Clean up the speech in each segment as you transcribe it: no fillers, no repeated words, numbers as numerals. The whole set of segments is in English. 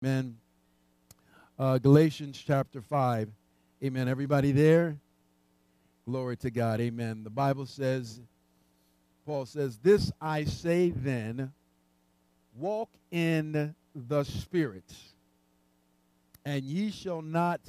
Amen. Galatians chapter 5. Amen. Everybody there? Glory to God. Amen. The Bible says, Paul says, "This I say then, walk in the Spirit, and ye shall not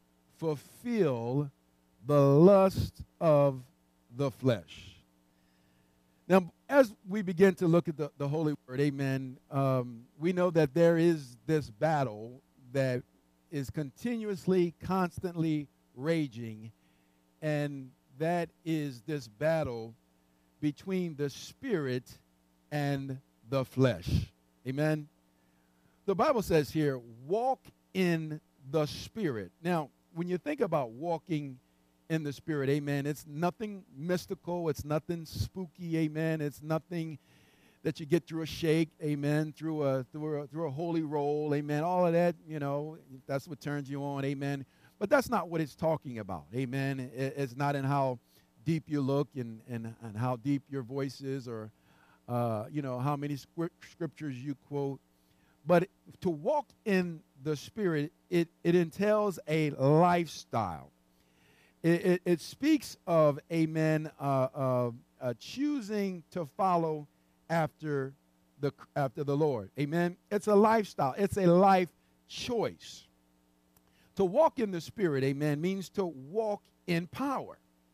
fulfill the lust of the flesh." Now, as we begin to look at the Holy Word, amen, we know that there is this battle that is continuously, constantly raging, and that is this battle between the Spirit and the flesh. Amen. The Bible says here, walk in the Spirit. Now, when you think about walking in the Spirit, amen, it's nothing mystical, it's nothing spooky, amen, it's nothing that you get through a shake, amen, through a holy roll, amen, all of that, that's what turns you on, amen. But that's not what it's talking about, amen. It's not in how deep you look and how deep your voice is, or how many scriptures you quote. But to walk in the Spirit, it entails a lifestyle. It speaks of, amen, choosing to follow after the Lord. Amen. It's a lifestyle. It's a life choice. To walk in the Spirit, amen, means to walk in power.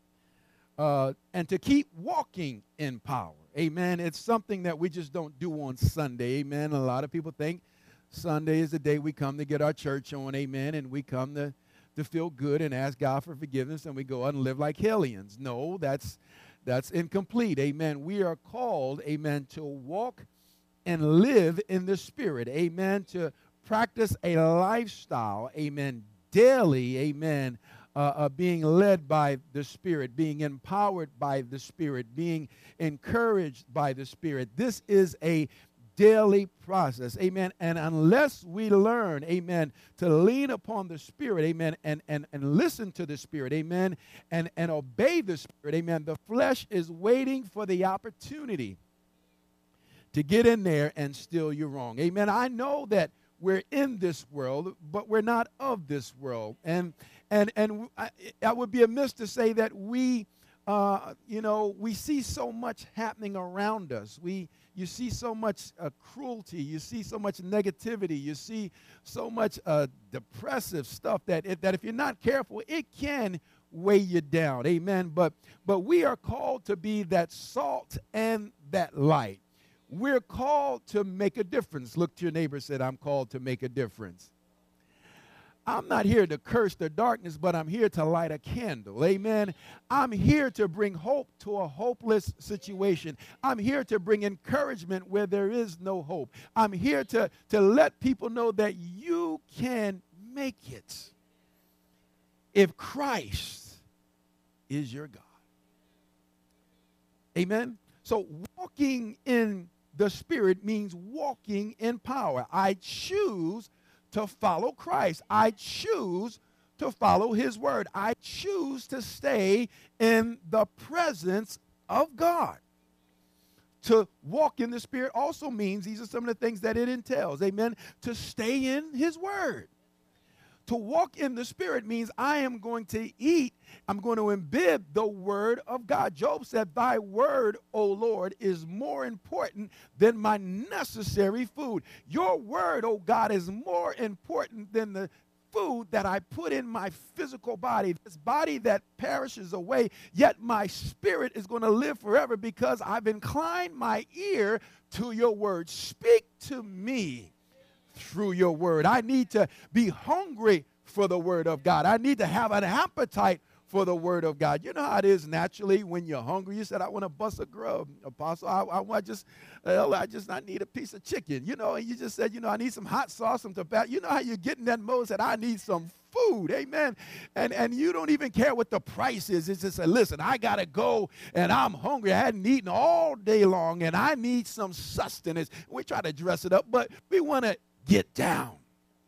And to keep walking in power. Amen. It's something that we just don't do on Sunday. Amen. A lot of people think Sunday is the day we come to get our church on. Amen. And we come to feel good and ask God for forgiveness, and we go out and live like hellions. No, that's incomplete. Amen. We are called, amen, to walk and live in the Spirit. Amen. To practice a lifestyle, amen, daily, amen, being led by the Spirit, being empowered by the Spirit, being encouraged by the Spirit. This is a daily process, amen. And unless we learn, amen, to lean upon the Spirit, amen, and listen to the Spirit, amen, and obey the Spirit, amen, the flesh is waiting for the opportunity to get in there and steal you wrong. Amen. I know that we're in this world, but we're not of this world. And I would be amiss to say that we see so much happening around us. You see so much cruelty. You see so much negativity. You see so much depressive stuff that if you're not careful, it can weigh you down. Amen. But we are called to be that salt and that light. We're called to make a difference. Look to your neighbor and say, "I'm called to make a difference." I'm not here to curse the darkness, but I'm here to light a candle. Amen. I'm here to bring hope to a hopeless situation. I'm here to bring encouragement where there is no hope. I'm here to let people know that you can make it if Christ is your God. Amen. So walking in the Spirit means walking in power. I choose to follow Christ. I choose to follow His word. I choose to stay in the presence of God. To walk in the Spirit also means, these are some of the things that it entails, amen, to stay in His word. To walk in the Spirit means I am going to eat, I'm going to imbibe the word of God. Job said, "Thy word, O Lord, is more important than my necessary food." Your word, O God, is more important than the food that I put in my physical body, this body that perishes away, yet my spirit is going to live forever because I've inclined my ear to your word. Speak to me through your word. I need to be hungry for the word of God. I need to have an appetite for the word of God. You know how it is naturally when you're hungry. You said, "I want to bust a grub, Apostle. I need a piece of chicken." And you just said, "I need some hot sauce, some tobacco." You know how you get in that mode, said, "I need some food." Amen. And you don't even care what the price is. It's just, "Listen, I got to go and I'm hungry. I hadn't eaten all day long and I need some sustenance." We try to dress it up, but we want to get down.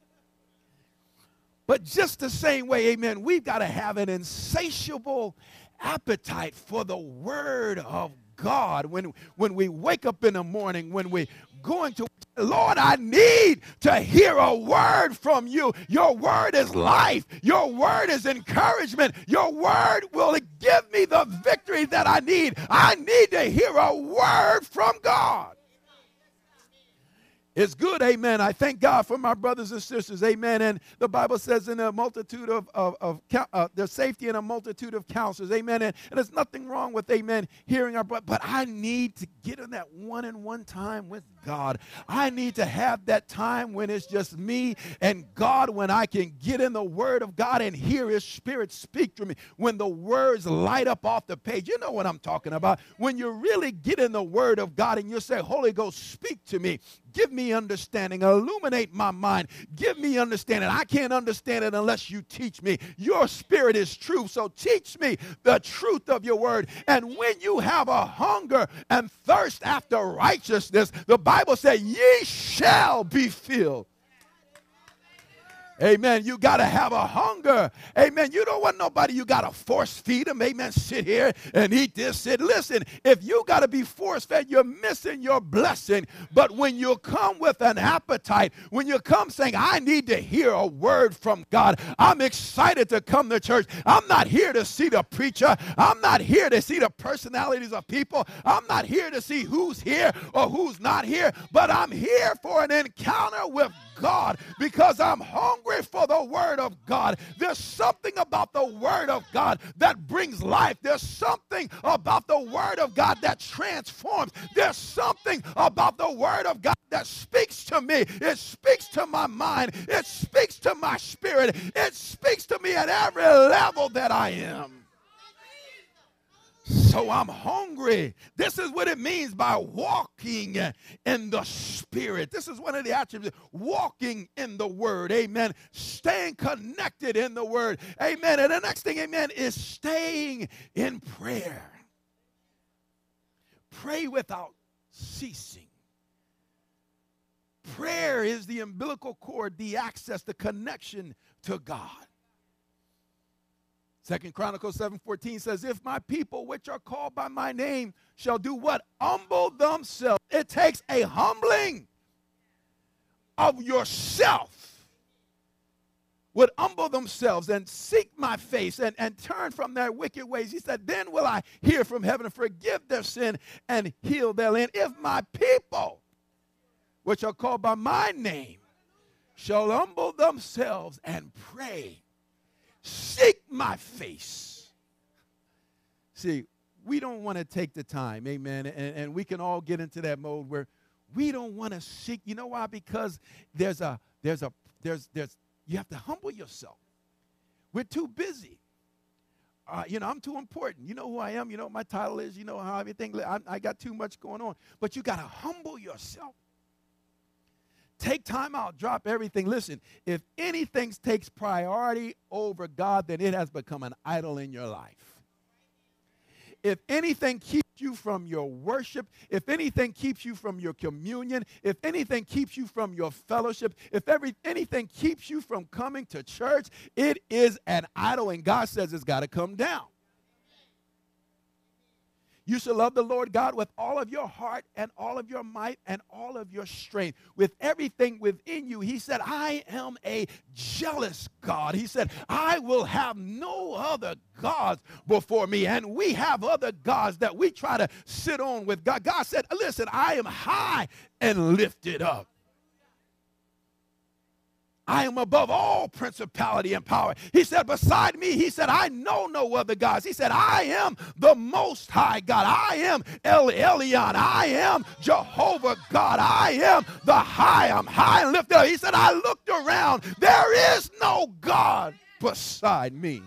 But just the same way, amen, we've got to have an insatiable appetite for the word of God. When we wake up in the morning, when we going to, Lord, I need to hear a word from you. Your word is life. Your word is encouragement. Your word will give me the victory that I need. I need to hear a word from God. It's good, amen. I thank God for my brothers and sisters, amen. And the Bible says in a multitude there's safety in a multitude of counselors, amen. And there's nothing wrong with, amen, hearing our brother. But I need to get in that one-on-one time with God. I need to have that time when it's just me and God, when I can get in the Word of God and hear His Spirit speak to me, when the words light up off the page. You know what I'm talking about. When you really get in the Word of God and you say, Holy Ghost, speak to me. Give me understanding. Illuminate my mind. Give me understanding. I can't understand it unless you teach me. Your Spirit is truth, so teach me the truth of your word. And when you have a hunger and thirst after righteousness, the Bible says, ye shall be filled. Amen. You got to have a hunger. Amen. You don't want nobody, you got to force feed them. Amen. Sit here and eat this. Listen, if you got to be force fed, you're missing your blessing. But when you come with an appetite, when you come saying, I need to hear a word from God, I'm excited to come to church. I'm not here to see the preacher. I'm not here to see the personalities of people. I'm not here to see who's here or who's not here. But I'm here for an encounter with God because I'm hungry for the word of God. There's something about the word of God that brings life. There's something about the word of God that transforms. There's something about the word of God that speaks to me. It speaks to my mind. It speaks to my spirit. It speaks to me at every level that I am. So I'm hungry. This is what it means by walking in the Spirit. This is one of the attributes, walking in the Word. Amen. Staying connected in the Word. Amen. And the next thing, amen, is staying in prayer. Pray without ceasing. Prayer is the umbilical cord, the access, the connection to God. 2 Chronicles 7:14 says, if my people which are called by my name shall do what? Humble themselves. It takes a humbling of yourself. Would humble themselves and seek my face and turn from their wicked ways. He said, then will I hear from heaven and forgive their sin and heal their land. If my people which are called by my name shall humble themselves and pray, seek my face. See, we don't want to take the time, amen, and we can all get into that mode where we don't want to seek. You know why? Because you have to humble yourself. We're too busy. I'm too important. You know who I am. You know what my title is. You know how everything. I got too much going on. But you got to humble yourself. Take time out, drop everything. Listen, if anything takes priority over God, then it has become an idol in your life. If anything keeps you from your worship, if anything keeps you from your communion, if anything keeps you from your fellowship, if anything keeps you from coming to church, it is an idol, and God says it's got to come down. You shall love the Lord God with all of your heart and all of your might and all of your strength. With everything within you, he said, I am a jealous God. He said, I will have no other gods before me. And we have other gods that we try to sit on with God. God said, listen, I am high and lifted up. I am above all principality and power. He said, beside me, he said, I know no other gods. He said, I am the most high God. I am El Elyon. I am Jehovah God. I am the high. I'm high and lifted up. He said, I looked around. There is no God beside me.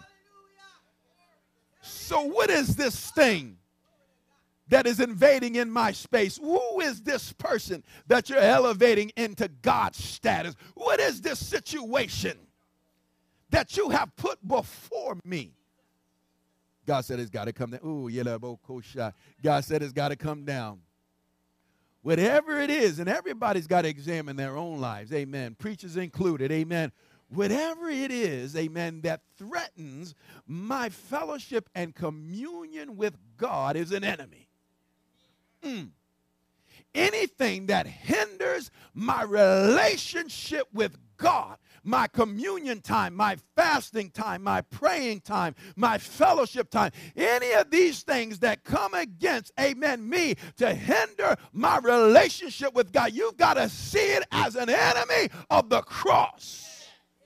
So what is this thing that is invading in my space? Who is this person that you're elevating into God's status? What is this situation that you have put before me? God said it's got to come down. Ooh, God said it's got to come down. Whatever it is, and everybody's got to examine their own lives, amen, preachers included, amen. Whatever it is, amen, that threatens my fellowship and communion with God is an enemy. anything that hinders my relationship with God, my communion time, my fasting time, my praying time, my fellowship time, any of these things that come against, amen, me to hinder my relationship with God, you've got to see it as an enemy of the cross.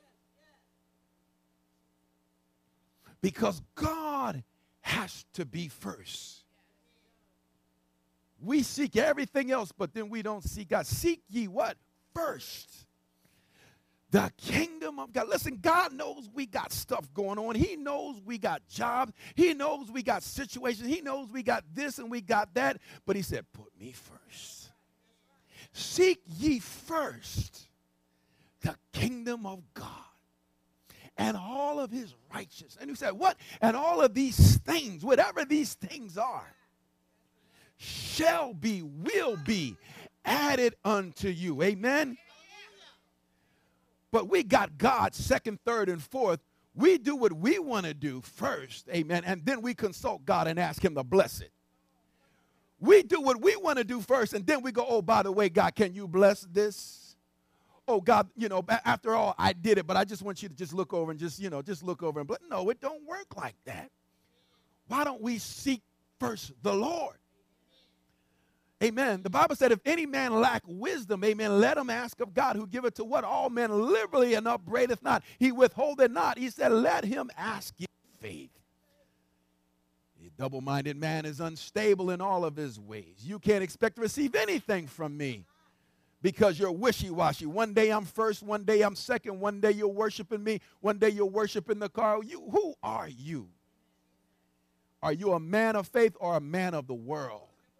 Because God has to be first. We seek everything else, but then we don't seek God. Seek ye what? First. The kingdom of God. Listen, God knows we got stuff going on. He knows we got jobs. He knows we got situations. He knows we got this and we got that. But he said, put me first. Seek ye first the kingdom of God and all of his righteousness. And he said, what? And all of these things, whatever these things are, shall be, will be added unto you. Amen. But we got God second, third, and fourth. We do what we want to do first, amen, and then we consult God and ask him to bless it. We do what we want to do first, and then we go, oh, by the way, God, can you bless this? Oh, God, after all, I did it, but I just want you to just look over and just look over and bless. No, it don't work like that. Why don't we seek first the Lord? Amen. The Bible said, if any man lack wisdom, amen, let him ask of God, who giveth to what all men liberally and upbraideth not. He withholdeth not. He said, let him ask in faith. A double-minded man is unstable in all of his ways. You can't expect to receive anything from me because you're wishy-washy. One day I'm first, one day I'm second, one day you're worshiping me, one day you're worshiping the car. Who are you? Are you a man of faith or a man of the world?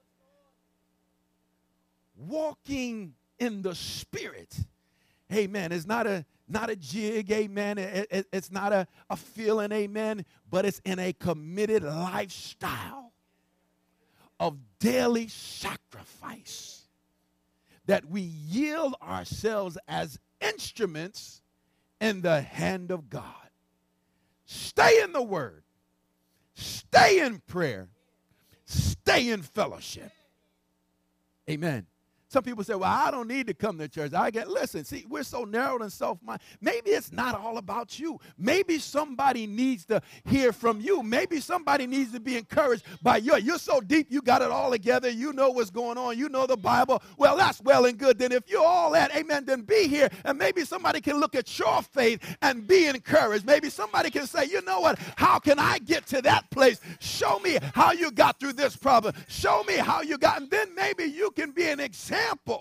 Walking in the Spirit, amen, is not a jig, amen. It's not a feeling, amen, but it's in a committed lifestyle of daily sacrifice that we yield ourselves as instruments in the hand of God. Stay in the Word. Stay in prayer. Stay in fellowship. Amen. Some people say, well, I don't need to come to church. Listen, see, we're so narrowed and self-minded. Maybe it's not all about you. Maybe somebody needs to hear from you. Maybe somebody needs to be encouraged by you. You're so deep, you got it all together. You know what's going on. You know the Bible. Well, that's well and good. Then if you're all that, amen, then be here. And maybe somebody can look at your faith and be encouraged. Maybe somebody can say, you know what? How can I get to that place? Show me how you got through this problem. Show me how you got. And then maybe you can be an example.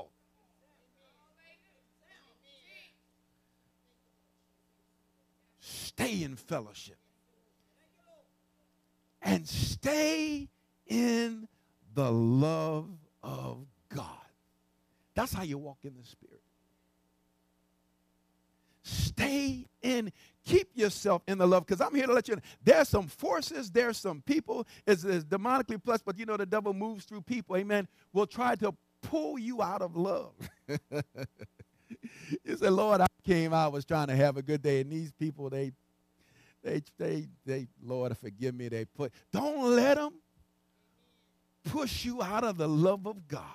Stay in fellowship and stay in the love of God. That's how you walk in the Spirit. Stay in, keep yourself in the love, because I'm here to let you know there's some forces, there's some people, it's demonically plus, but you know the devil moves through people, amen, will try to pull you out of love. You say, Lord, I was trying to have a good day, and these people, they Lord, forgive me, don't let them push you out of the love of God.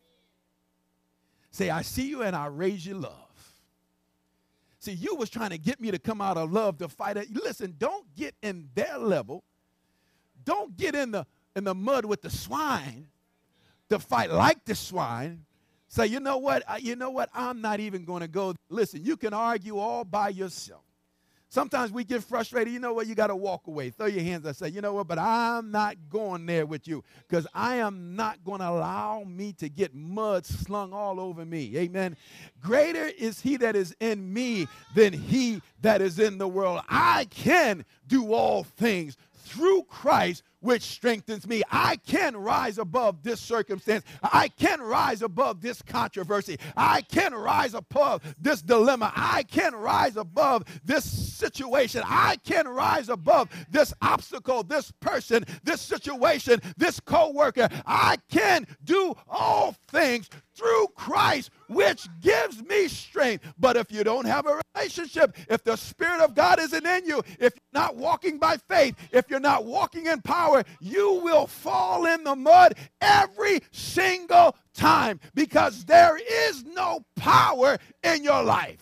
Say, I see you and I raise your love. See, you was trying to get me to come out of love to fight it. Listen, don't get in their level. Don't get in the mud with the swine to fight like the swine. Say, you know what? I'm not even going to go. Listen, you can argue all by yourself. Sometimes we get frustrated. You know what? You got to walk away. Throw your hands up. Say, you know what? But I'm not going there with you, because I am not going to allow me to get mud slung all over me. Amen. Greater is he that is in me than he that is in the world. I can do all things through Christ, which strengthens me. I can rise above this circumstance. I can rise above this controversy. I can rise above this dilemma. I can rise above this situation. I can rise above this obstacle, this person, this situation, this co-worker. I can do all things through Christ, which gives me strength. But if you don't have a relationship, if the Spirit of God isn't in you, if you're not walking by faith, if you're not walking in power, power, you will fall in the mud every single time because there is no power in your life.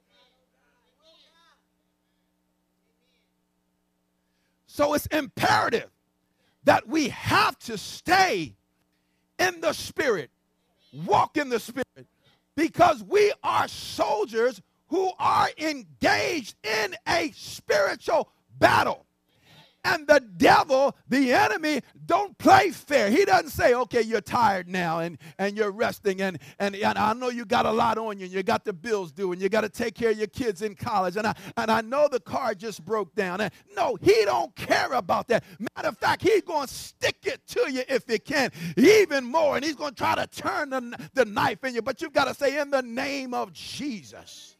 So it's imperative that we have to stay in the Spirit, walk in the Spirit, because we are soldiers who are engaged in a spiritual battle. And the devil, the enemy, don't play fair. He doesn't say, okay, you're tired now and you're resting and I know you got a lot on you and you got the bills due and you got to take care of your kids in college and I know the car just broke down. And no, he don't care about that. Matter of fact, he's going to stick it to you if he can, even more. And he's going to try to turn the knife in you. But you've got to say, in the name of Jesus,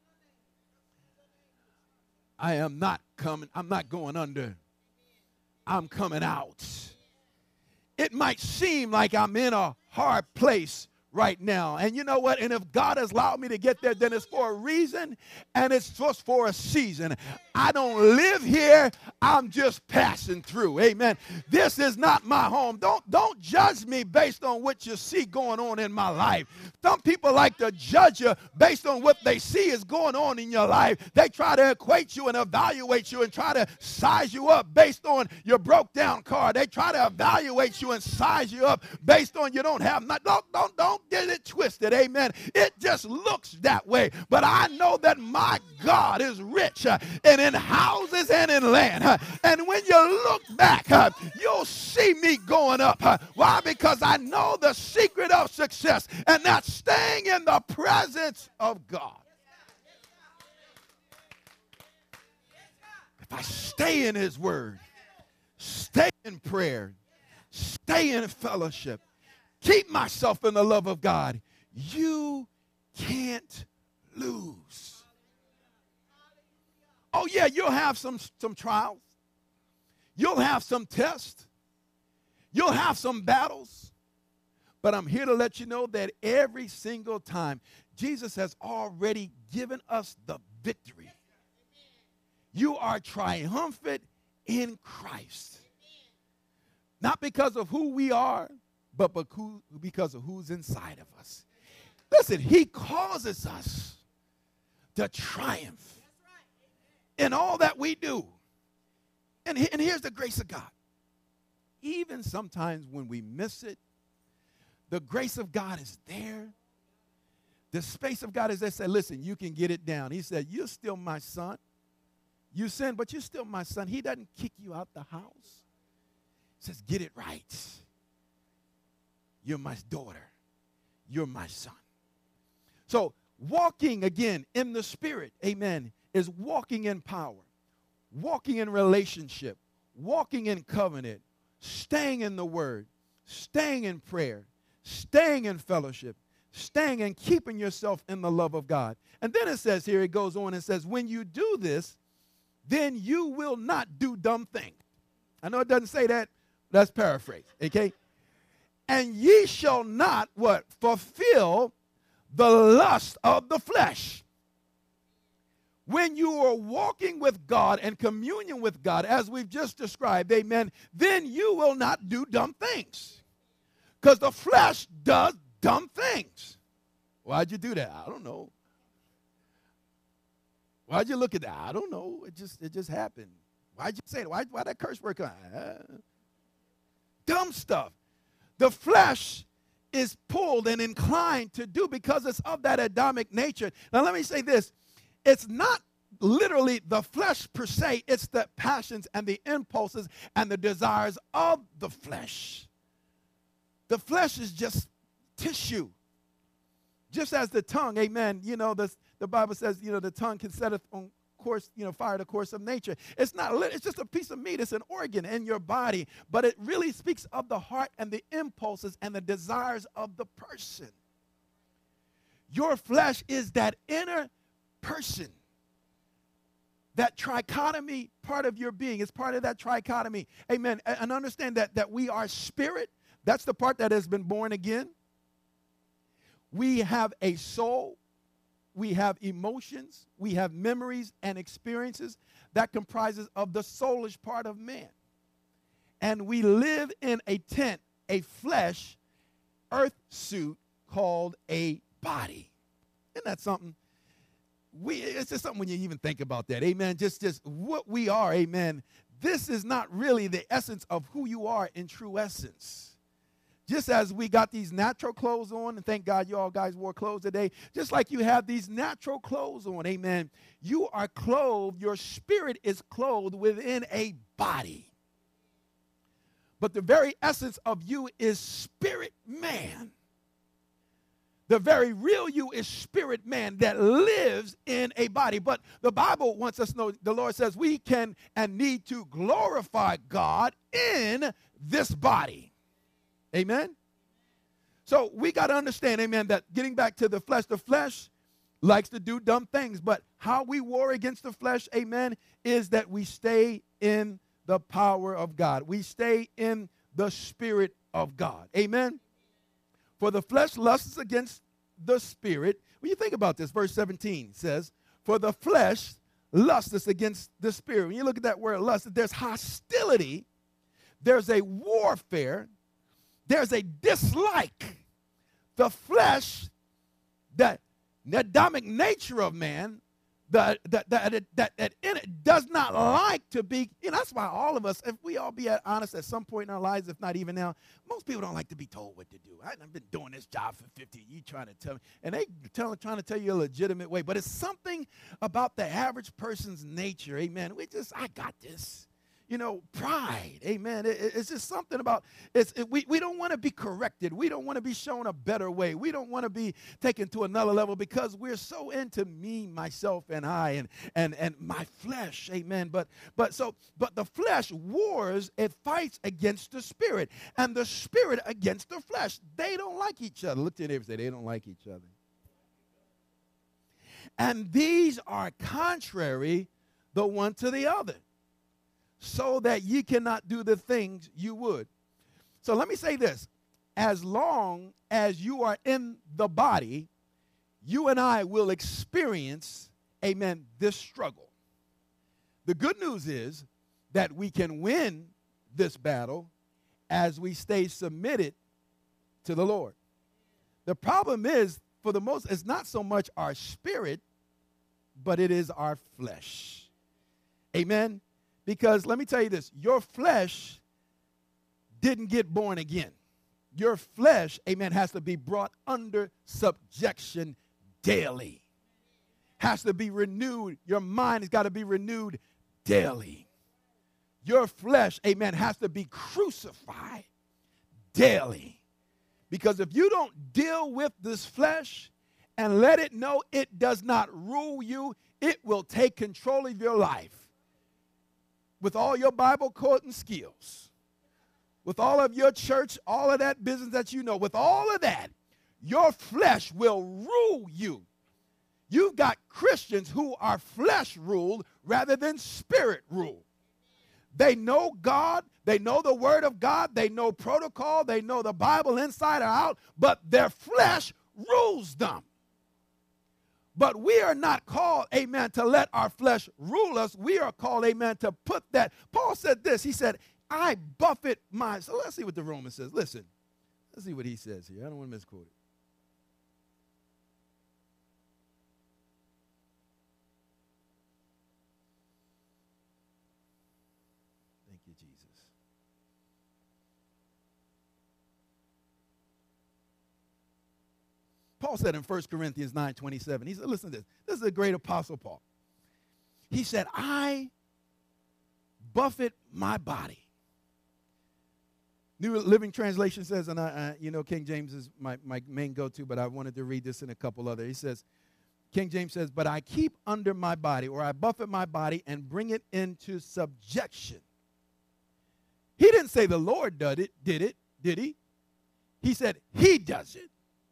I am not coming. I'm not going under. I'm coming out. It might seem like I'm in a hard place right now. And you know what? And if God has allowed me to get there, then it's for a reason and it's just for a season. I don't live here. I'm just passing through. Amen. This is not my home. Don't judge me based on what you see going on in my life. Some people like to judge you based on what they see is going on in your life. They try to equate you and evaluate you and try to size you up based on your broke down car. They try to evaluate you and size you up based on you don't have not. Don't get it twisted. Amen. It just looks that way. But I know that my God is rich and in houses and in land. And when you look back, you'll see me going up. Why? Because I know the secret of success, and that's staying in the presence of God. If I stay in his word, stay in prayer, stay in fellowship, keep myself in the love of God, you can't lose. Oh, yeah, you'll have some trials. You'll have some tests. You'll have some battles. But I'm here to let you know that every single time, Jesus has already given us the victory. You are triumphant in Christ. Not because of who we are, but because of who's inside of us. Listen, he causes us to triumph in all that we do. And here's the grace of God. Even sometimes when we miss it, the grace of God is there. The space of God is there. Say, listen, you can get it down. He said, you're still my son. You sin, but you're still my son. He doesn't kick you out the house. He says, get it right. You're my daughter. You're my son. So walking again in the Spirit, amen, is walking in power, walking in relationship, walking in covenant, staying in the word, staying in prayer, staying in fellowship, staying and keeping yourself in the love of God. And then it says here, it goes on and says, when you do this, then you will not do dumb things. I know it doesn't say that. That's paraphrase, okay? And ye shall not, what? Fulfill the lust of the flesh. When you are walking with God and communion with God, as we've just described, amen, then you will not do dumb things. Because the flesh does dumb things. Why'd you do that? I don't know. Why'd you look at that? I don't know. It just happened. Why'd you say it? Why that curse word come? Dumb stuff. The flesh is pulled and inclined to do because it's of that Adamic nature. Now let me say this. It's not literally the flesh per se. It's the passions and the impulses and the desires of the flesh. The flesh is just tissue. Just as the tongue, amen, you know, the Bible says, you know, the tongue can set on course, you know, fire the course of nature. It's not, it's just a piece of meat. It's an organ in your body. But it really speaks of the heart and the impulses and the desires of the person. Your flesh is that inner person. That trichotomy part of your being is part of that trichotomy. Amen. And understand that we are spirit. That's the part that has been born again. We have a soul. We have emotions. We have memories and experiences that comprises of the soulish part of man. And we live in a tent, a flesh, earth suit called a body. Isn't that something? It's just something when you even think about that. Amen. Just what we are. Amen. This is not really the essence of who you are in true essence. Just as we got these natural clothes on, and thank God you all guys wore clothes today, just like you have these natural clothes on, amen, you are clothed, your spirit is clothed within a body. But the very essence of you is spirit man. The very real you is spirit man that lives in a body. But the Bible wants us to know, the Lord says we can and need to glorify God in this body. Amen? So we got to understand, amen, that getting back to the flesh likes to do dumb things. But how we war against the flesh, amen, is that we stay in the power of God. We stay in the Spirit of God. Amen? For the flesh lusts against the Spirit. When you think about this, verse 17 says, for the flesh lusts against the Spirit. When you look at that word lust, there's hostility, there's a warfare, there's a dislike. The flesh, the Adamic nature of man, that in it does not like to be, that's why all of us, if we all be honest at some point in our lives, if not even now, most people don't like to be told what to do. I've been doing this job for 50 years, you trying to tell me, and they trying to tell you a legitimate way, but it's something about the average person's nature, amen. I got this. Pride, amen. It's just something about, we don't want to be corrected. We don't want to be shown a better way. We don't want to be taken to another level because we're so into me, myself, and I, and my flesh, amen. But the flesh wars, it fights against the spirit, and the spirit against the flesh. They don't like each other. Look to your neighbor and say, they don't like each other. And these are contrary the one to the other, so that ye cannot do the things you would. So let me say this. As long as you are in the body, you and I will experience, amen, this struggle. The good news is that we can win this battle as we stay submitted to the Lord. The problem is, for the most, it's not so much our spirit, but it is our flesh. Amen? Because let me tell you this, your flesh didn't get born again. Your flesh, amen, has to be brought under subjection daily. Has to be renewed. Your mind has got to be renewed daily. Your flesh, amen, has to be crucified daily. Because if you don't deal with this flesh and let it know it does not rule you, it will take control of your life. With all your Bible quoting skills, with all of your church, all of that business that you know, with all of that, your flesh will rule you. You've got Christians who are flesh ruled rather than spirit ruled. They know God, they know the Word of God, they know protocol, they know the Bible inside or out, but their flesh rules them. But we are not called, amen, to let our flesh rule us. We are called, amen, to put that. Paul said this. He said, I buffet my. So let's see what the Roman says. Listen. Let's see what he says here. I don't want to misquote it. Thank you, Jesus. Paul said in 1 Corinthians 9:27, he said, listen to this. This is a great apostle Paul. He said, I buffet my body. New Living Translation says, and King James is my main go-to, but I wanted to read this in a couple other. He says, King James says, but I keep under my body, or I buffet my body and bring it into subjection. He didn't say the Lord did it, did he? He said he does it.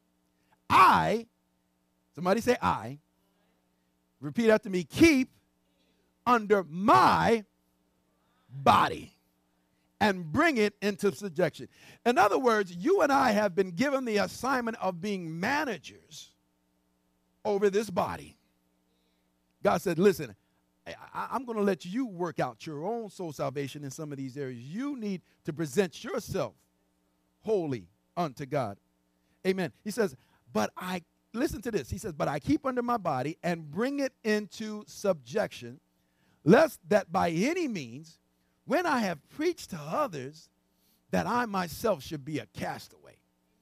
Somebody say I. Repeat after me, keep under my body and bring it into subjection. In other words, you and I have been given the assignment of being managers over this body. God said, listen, I'm going to let you work out your own soul salvation in some of these areas. You need to present yourself holy unto God. Amen. He says, listen to this. He says, but I keep under my body and bring it into subjection, lest that by any means, when I have preached to others, that I myself should be a castaway.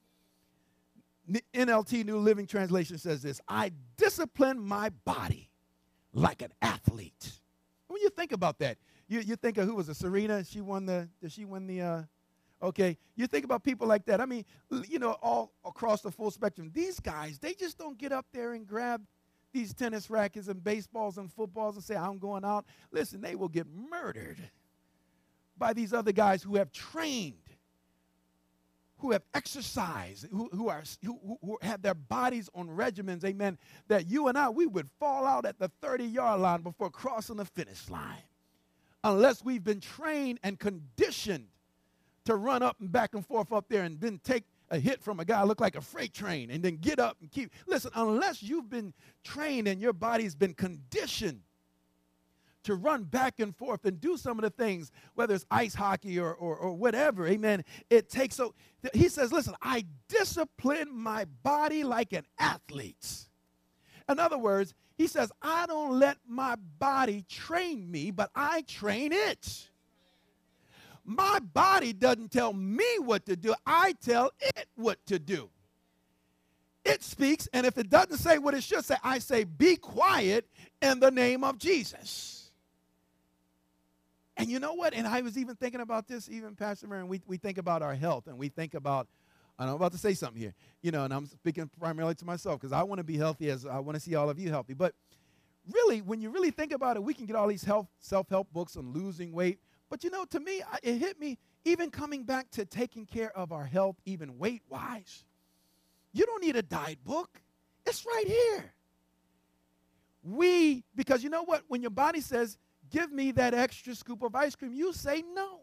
NLT, New Living Translation, says this: I discipline my body like an athlete. When you think about that, you think of who was it, Serena? Did she win the, okay. You think about people like that. I mean, all across the full spectrum. These guys, they just don't get up there and grab these tennis rackets and baseballs and footballs and say, I'm going out. Listen, they will get murdered by these other guys who have trained, who have exercised, who have their bodies on regimens, amen, that you and I, we would fall out at the 30-yard line before crossing the finish line unless we've been trained and conditioned to run up and back and forth up there and then take a hit from a guy look like a freight train and then get up and keep. Listen, unless you've been trained and your body's been conditioned to run back and forth and do some of the things, whether it's ice hockey or whatever, amen, it takes. So he says, listen, I discipline my body like an athlete. In other words, he says, I don't let my body train me, but I train it. My body doesn't tell me what to do. I tell it what to do. It speaks, and if it doesn't say what it should say, I say, be quiet in the name of Jesus. And you know what? And I was even thinking about this, even Pastor Mary, and we think about our health, and we think about, and I'm about to say something here, and I'm speaking primarily to myself because I want to be healthy as I want to see all of you healthy. But really, when you really think about it, we can get all these self-help books on losing weight. But to me, it hit me, even coming back to taking care of our health, even weight-wise. You don't need a diet book. It's right here. Because you know what? When your body says, give me that extra scoop of ice cream, you say no.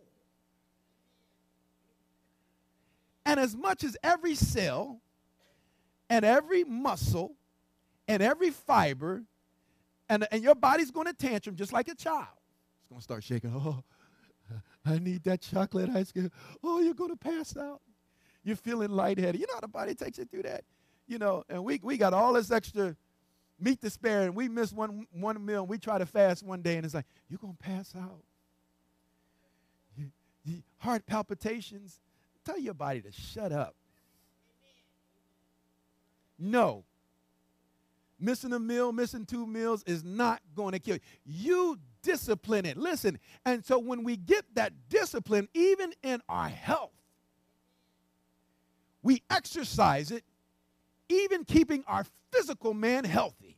And as much as every cell and every muscle and every fiber, and your body's going to tantrum just like a child. It's going to start shaking. Oh, I need that chocolate ice cream. Oh, you're going to pass out. You're feeling lightheaded. You know how the body takes you through that? And we got all this extra meat to spare, and we miss one meal, and we try to fast one day, and it's like, you're going to pass out. Heart palpitations. Tell your body to shut up. No. Missing a meal, missing 2 meals is not going to kill you. You discipline it. Listen, and so when we get that discipline, even in our health, we exercise it, even keeping our physical man healthy.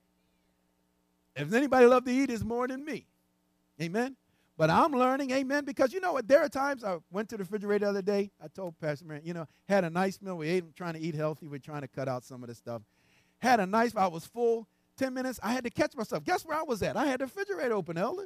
If anybody love to eat, it's more than me. Amen? But I'm learning, amen, because you know what? There are times I went to the refrigerator the other day. I told Pastor Mary, had a nice meal. We ate, trying to eat healthy. We're trying to cut out some of the stuff. Had a nice, I was full. 10 minutes, I had to catch myself. Guess where I was at? I had the refrigerator open, Elder.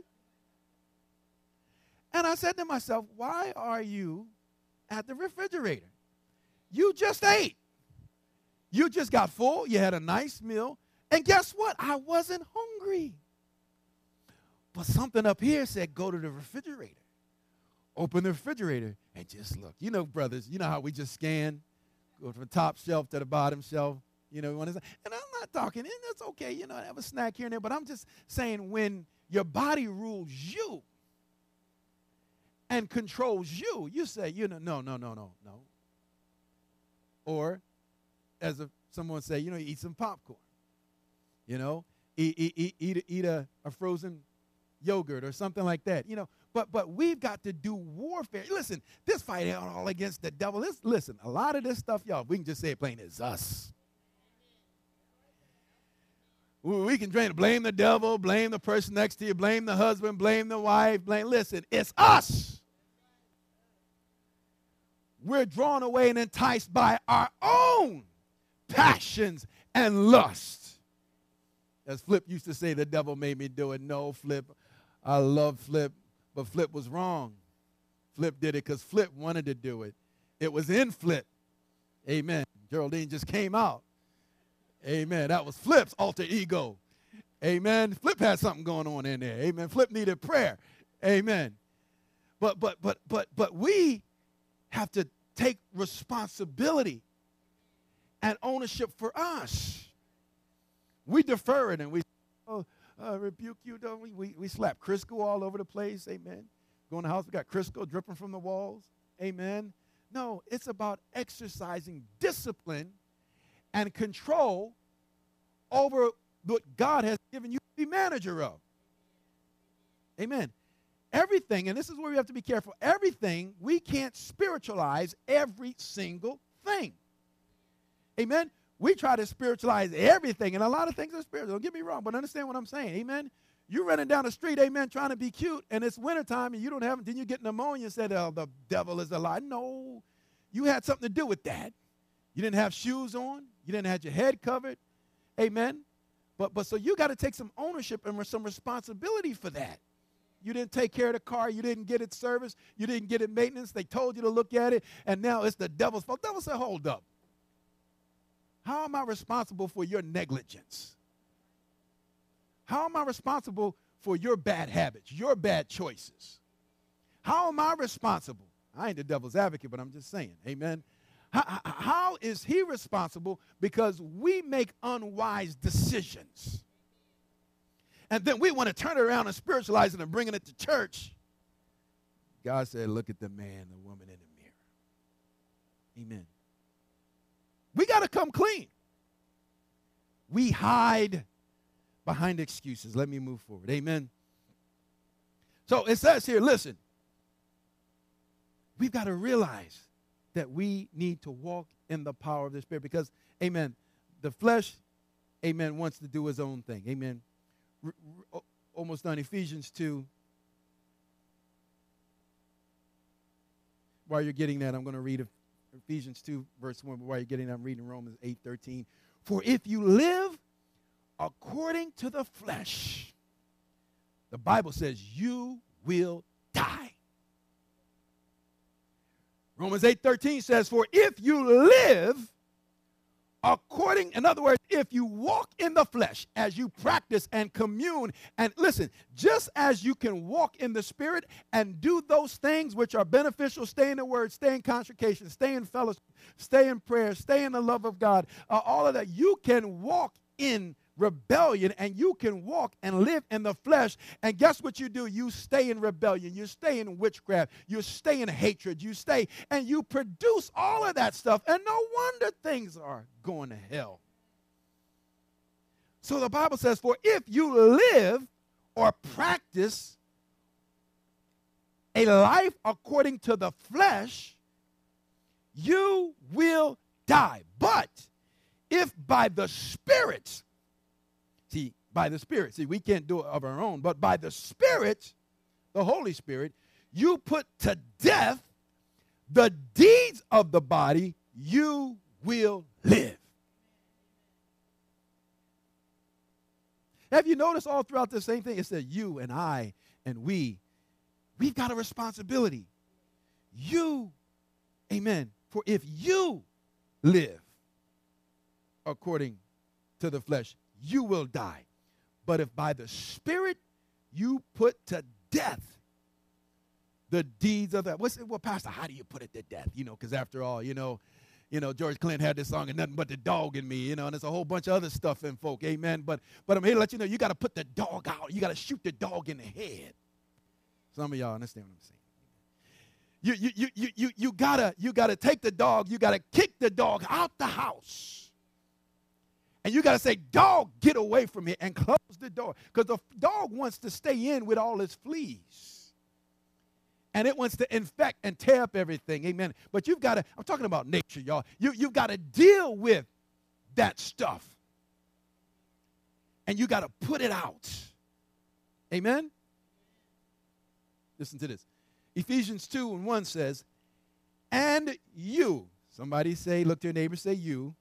And I said to myself, why are you at the refrigerator? You just ate. You just got full. You had a nice meal. And guess what? I wasn't hungry. But something up here said, go to the refrigerator. Open the refrigerator and just look. Brothers, you know how we just scan, go from the top shelf to the bottom shelf. And I'm not talking, and that's okay, have a snack here and there, but I'm just saying when your body rules you and controls you, you say, no. Or, as someone say, eat some popcorn. Eat a frozen yogurt or something like that. But we've got to do warfare. Listen, this fight ain't all against the devil. Listen, a lot of this stuff, y'all, we can just say it plain, is us. We can blame the devil, blame the person next to you, blame the husband, blame the wife, listen, it's us. We're drawn away and enticed by our own passions and lust. As Flip used to say, the devil made me do it. No, Flip, I love Flip, but Flip was wrong. Flip did it because Flip wanted to do it. It was in Flip. Amen. Geraldine just came out. Amen. That was Flip's alter ego. Amen. Flip had something going on in there. Amen. Flip needed prayer. Amen. But we have to take responsibility and ownership for us. We defer it and we rebuke you, don't we? We slap Crisco all over the place. Amen. Go in the house, we got Crisco dripping from the walls. Amen. No, it's about exercising discipline and control over what God has given you to be manager of. Amen. Everything, and this is where we have to be careful, everything, we can't spiritualize every single thing. Amen. We try to spiritualize everything, and a lot of things are spiritual. Don't get me wrong, but understand what I'm saying. Amen. You're running down the street, amen, trying to be cute, and it's wintertime, and you don't have, then you get pneumonia and say, oh, the devil is a lie. No, you had something to do with that. You didn't have shoes on. You didn't have your head covered. Amen. But so you got to take some ownership and some responsibility for that. You didn't take care of the car. You didn't get it serviced. You didn't get it maintenance. They told you to look at it, and now it's the devil's fault. The devil said, hold up. How am I responsible for your negligence? How am I responsible for your bad habits, your bad choices? How am I responsible? I ain't the devil's advocate, but I'm just saying, amen. How is he responsible? Because we make unwise decisions. And then we want to turn it around and spiritualize it and bring it to church. God said, look at the man, the woman in the mirror. Amen. We got to come clean. We hide behind excuses. Let me move forward. Amen. So it says here, listen, we've got to realize that we need to walk in the power of the Spirit because, amen, the flesh, amen, wants to do his own thing. Amen. Almost done. Ephesians 2. While you're getting that, I'm going to read Ephesians 2, verse 1. But while you're getting that, I'm reading Romans 8:13. For if you live according to the flesh, the Bible says you will die. Romans 8:13 says, for if you live according, in other words, if you walk in the flesh as you practice and commune, and listen, just as you can walk in the Spirit and do those things which are beneficial, stay in the Word, stay in consecration, stay in fellowship, stay in prayer, stay in the love of God, all of that, you can walk in rebellion and you can walk and live in the flesh, and guess what you do? You stay in rebellion, you stay in witchcraft, you stay in hatred, you stay and you produce all of that stuff, and no wonder things are going to hell. So the Bible says, for if you live or practice a life according to the flesh, you will die. But if by the Spirit, by the Spirit. See, we can't do it of our own, but by the Spirit, the Holy Spirit, you put to death the deeds of the body, you will live. Have you noticed all throughout the same thing? It said you and I and we've got a responsibility. You, amen, for if you live according to the flesh, you will die. But if by the Spirit you put to death the deeds of that. Well, Pastor, how do you put it to death? Because after all, George Clinton had this song, and nothing but the dog in me, and there's a whole bunch of other stuff in folk, amen. But I'm here to let you know, you got to put the dog out. You got to shoot the dog in the head. Some of y'all understand what I'm saying. You gotta take the dog, you gotta kick the dog out the house. And you got to say, dog, get away from here, and close the door. Because the dog wants to stay in with all its fleas. And it wants to infect and tear up everything. Amen. But you've got to, I'm talking about nature, y'all. You've got to deal with that stuff. And you got to put it out. Amen. Listen to this. Ephesians 2:1 says, and you, somebody say, look to your neighbor, say you.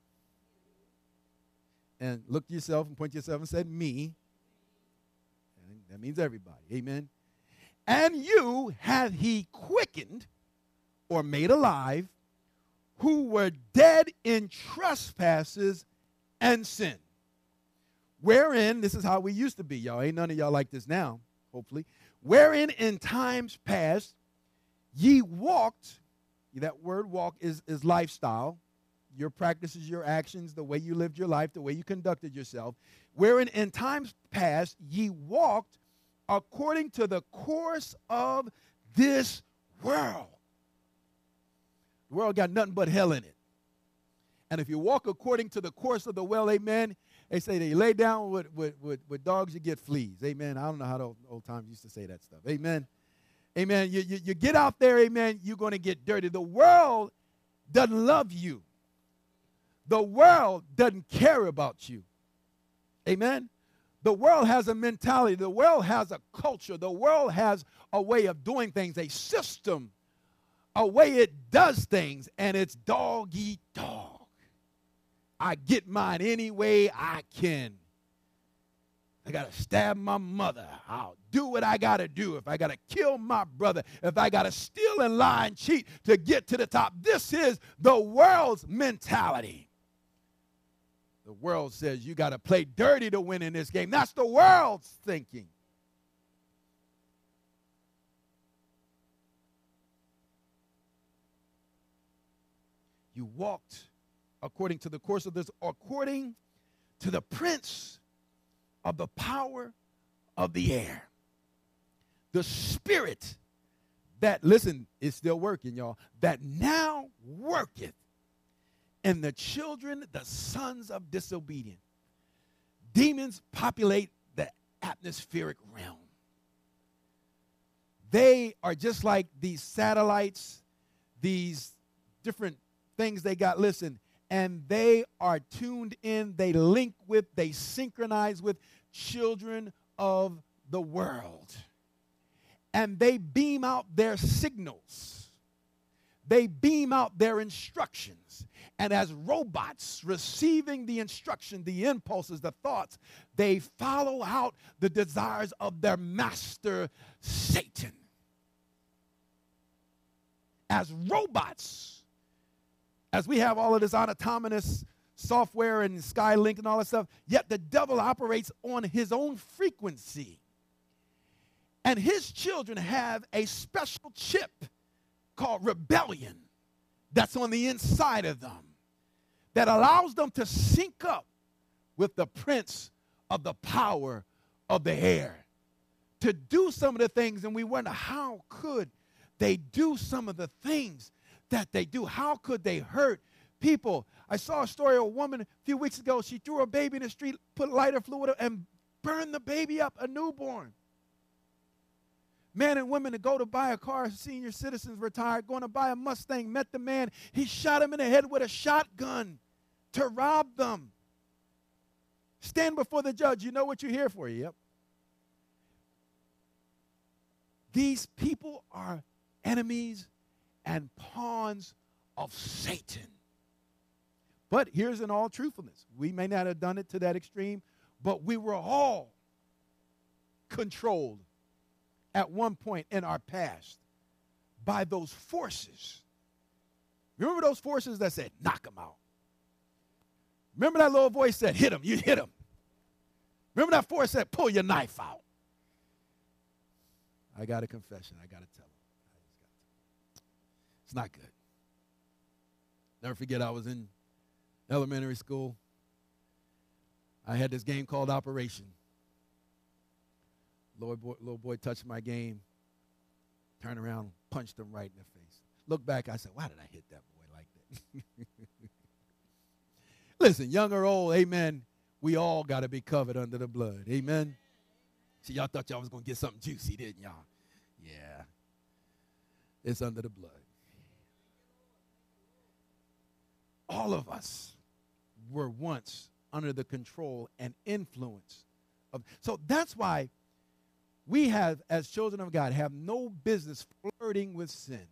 And look to yourself and point to yourself and say, me. And that means everybody. Amen. And you hath he quickened or made alive who were dead in trespasses and sin, Wherein, this is how we used to be, y'all. Ain't none of y'all like this now, hopefully. Wherein in times past ye walked, that word walk is lifestyle, your practices, your actions, the way you lived your life, the way you conducted yourself. Wherein in times past ye walked according to the course of this world. The world got nothing but hell in it. And if you walk according to the course of the well, amen, they say that you lay down with dogs, you get fleas. Amen. I don't know how the old times used to say that stuff. Amen. Amen. You get out there, amen, you're going to get dirty. The world doesn't love you. The world doesn't care about you. Amen. The world has a mentality. The world has a culture. The world has a way of doing things, a system, a way it does things, and it's dog eat dog. I get mine any way I can. I got to stab my mother. I'll do what I got to do. If I got to kill my brother, if I got to steal and lie and cheat to get to the top. This is the world's mentality. The world says you got to play dirty to win in this game. That's the world's thinking. You walked according to the course of this, according to the prince of the power of the air. The spirit that, listen, is still working, y'all, that now worketh in the children, the sons of disobedience. Demons populate the atmospheric realm. They are just like these satellites, these different things they got, listen, and they are tuned in, they link with, they synchronize with children of the world. And they beam out their signals. They beam out their instructions. And as robots receiving the instruction, the impulses, the thoughts, they follow out the desires of their master, Satan. As robots, as we have all of this autonomous software and Skylink and all that stuff, yet the devil operates on his own frequency. And his children have a special chip called rebellion that's on the inside of them that allows them to sync up with the prince of the power of the air, to do some of the things, and we wonder, how could they do some of the things that they do? How could they hurt people? I saw a story of a woman a few weeks ago. She threw a baby in the street, put lighter fluid, and burned the baby up, a newborn. Men and women to go to buy a car, senior citizens retired, going to buy a Mustang, met the man. He shot him in the head with a shotgun to rob them. Stand before the judge. You know what you're here for. Yep. These people are enemies and pawns of Satan. But here's in all truthfulness. We may not have done it to that extreme, but we were all controlled at one point in our past by those forces. Remember those forces that said, knock him out? Remember that little voice said, hit him, you hit him. Remember that force said, pull your knife out. I got a confession. I got to tell him. It's not good. Never forget, I was in elementary school. I had this game called Operation. Little boy touched my game, turned around, punched him right in the face. Look back, I said, why did I hit that boy like that? Listen, young or old, amen, we all got to be covered under the blood. Amen. See, y'all thought y'all was going to get something juicy, didn't y'all? Yeah. It's under the blood. All of us were once under the control and influence of. So that's why we have, as children of God, have no business flirting with sin.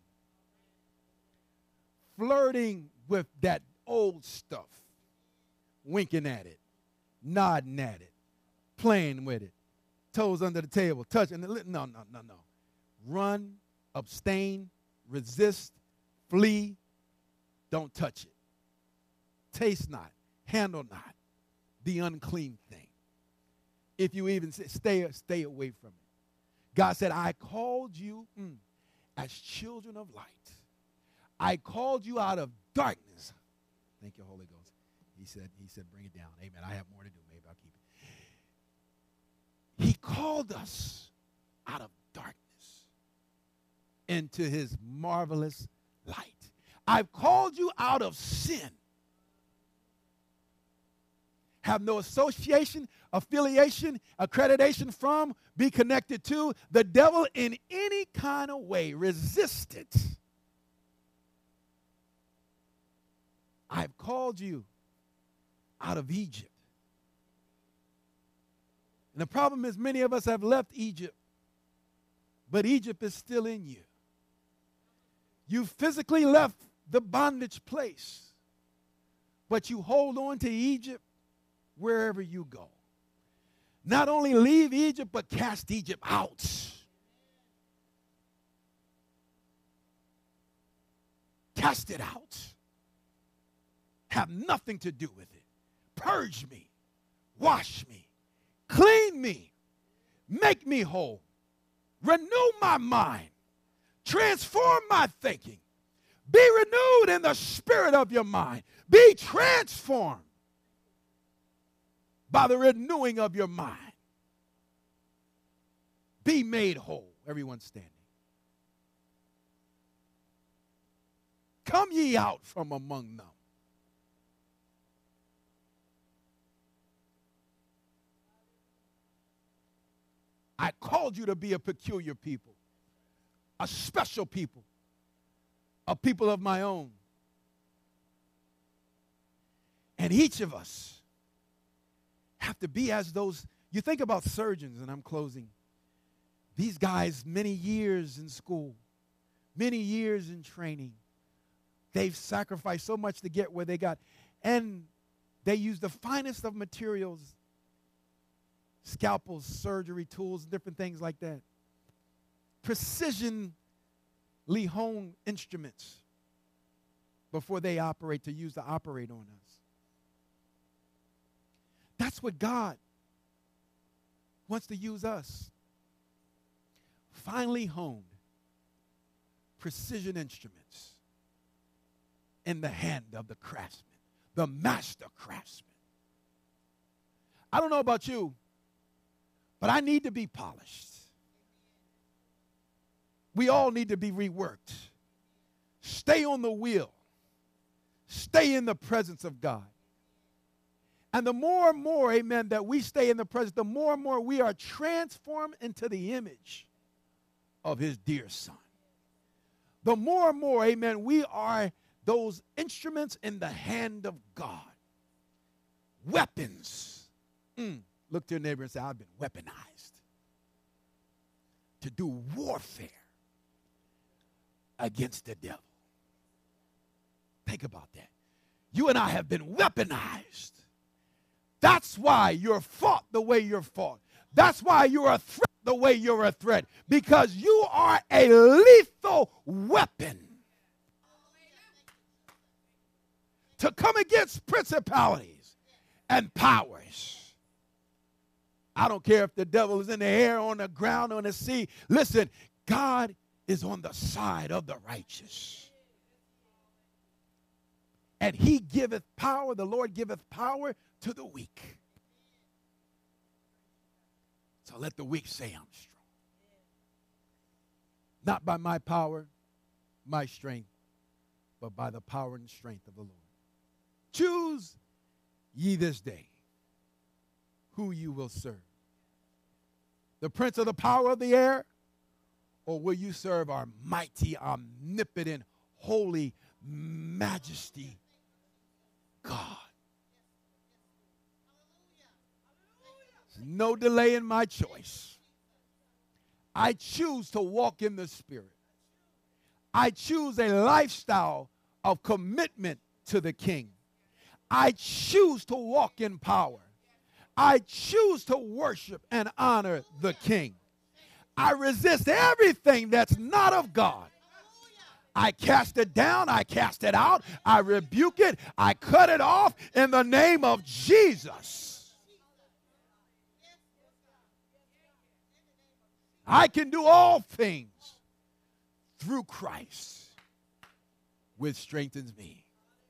Flirting with that old stuff. Winking at it. Nodding at it. Playing with it. Toes under the table. Touching it. No. Run, abstain, resist, flee. Don't touch it. Taste not. Handle not the unclean thing. if you even stay away from it. God said, I called you as children of light. I called you out of darkness. Thank you, Holy Ghost. He said, bring it down. Amen. I have more to do. Maybe I'll keep it. He called us out of darkness into his marvelous light. I've called you out of sin. Have no association, affiliation, accreditation from, be connected to the devil in any kind of way. Resist it. I've called you out of Egypt. And the problem is many of us have left Egypt, but Egypt is still in you. You physically left the bondage place, but you hold on to Egypt wherever you go. Not only leave Egypt, but cast Egypt out. Cast it out. Have nothing to do with it. Purge me. Wash me. Clean me. Make me whole. Renew my mind. Transform my thinking. Be renewed in the spirit of your mind. Be transformed by the renewing of your mind. Be made whole. Everyone standing. Come ye out from among them. I called you to be a peculiar people, a special people, a people of my own. And each of us have to be as those. You think about surgeons, and I'm closing. These guys, many years in school, many years in training. They've sacrificed so much to get where they got. And they use the finest of materials, scalpels, surgery tools, different things like that. Precisionly honed instruments before they operate, to operate on us. That's what God wants to use us. Finely honed, precision instruments in the hand of the craftsman, the master craftsman. I don't know about you, but I need to be polished. We all need to be reworked. Stay on the wheel. Stay in the presence of God. And the more and more, amen, that we stay in the presence, the more and more we are transformed into the image of his dear son. The more and more, amen, we are those instruments in the hand of God. Weapons. Look to your neighbor and say, I've been weaponized to do warfare against the devil. Think about that. You and I have been weaponized. That's why you're fought the way you're fought. That's why you're a threat the way you're a threat. Because you are a lethal weapon to come against principalities and powers. I don't care if the devil is in the air, on the ground, on the sea. Listen, God is on the side of the righteous. And he giveth power, the Lord giveth power to the weak. So let the weak say I'm strong. Not by my power, my strength, but by the power and strength of the Lord. Choose ye this day who you will serve. The prince of the power of the air, or will you serve our mighty, omnipotent, holy majesty God? There's no delay in my choice. I choose to walk in the Spirit. I choose a lifestyle of commitment to the King. I choose to walk in power. I choose to worship and honor the King. I resist everything that's not of God. I cast it down. I cast it out. I rebuke it. I cut it off in the name of Jesus. I can do all things through Christ, which strengthens me.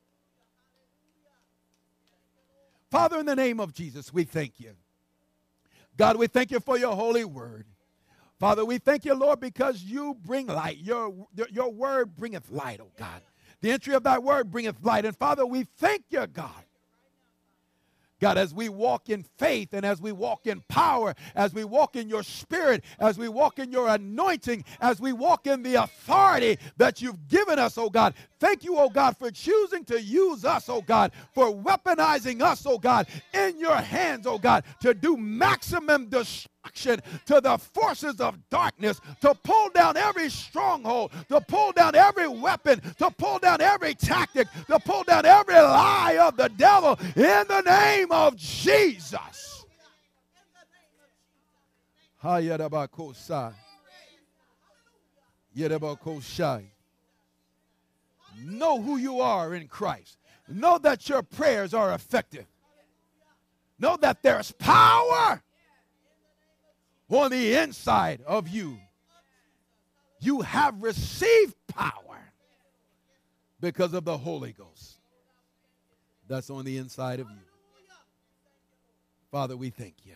Father, in the name of Jesus, we thank you. God, we thank you for your holy word. Father, we thank you, Lord, because you bring light. Your word bringeth light, oh God. The entry of thy word bringeth light. And Father, we thank you, God. God, as we walk in faith and as we walk in power, as we walk in your spirit, as we walk in your anointing, as we walk in the authority that you've given us, oh God. Thank you, oh God, for choosing to use us, oh God, for weaponizing us, oh God, in your hands, oh God, to do maximum destruction to the forces of darkness, to pull down every stronghold, to pull down every weapon, to pull down every tactic, to pull down every lie of the devil in the name of Jesus. Know who you are in Christ. Know that your prayers are effective. Know that there's power on the inside of you. You have received power because of the Holy Ghost that's on the inside of you. Father, we thank you.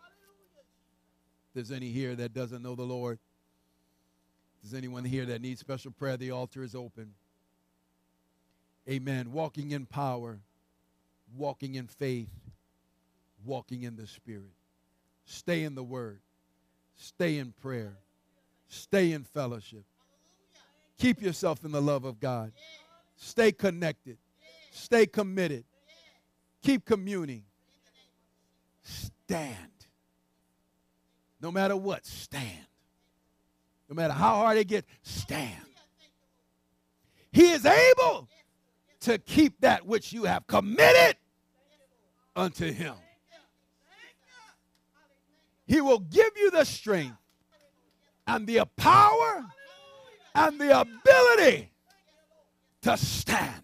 If there's any here that doesn't know the Lord, if there's anyone here that needs special prayer, the altar is open. Amen. Walking in power, walking in faith, walking in the Spirit. Stay in the Word. Stay in prayer. Stay in fellowship. Keep yourself in the love of God. Stay connected. Stay committed. Keep communing. Stand. No matter what, stand. No matter how hard it gets, stand. He is able to keep that which you have committed unto him. He will give you the strength and the power and the ability to stand.